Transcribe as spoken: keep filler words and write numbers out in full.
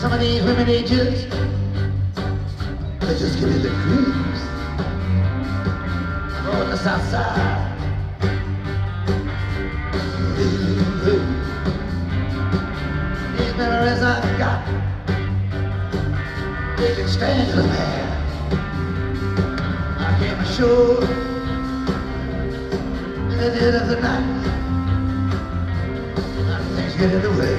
some of these women, they just, they just give me the creeps. Oh, on the south side. These memories I've got, they can stand the man. I came ashore in the dead of the night. Things get in the way.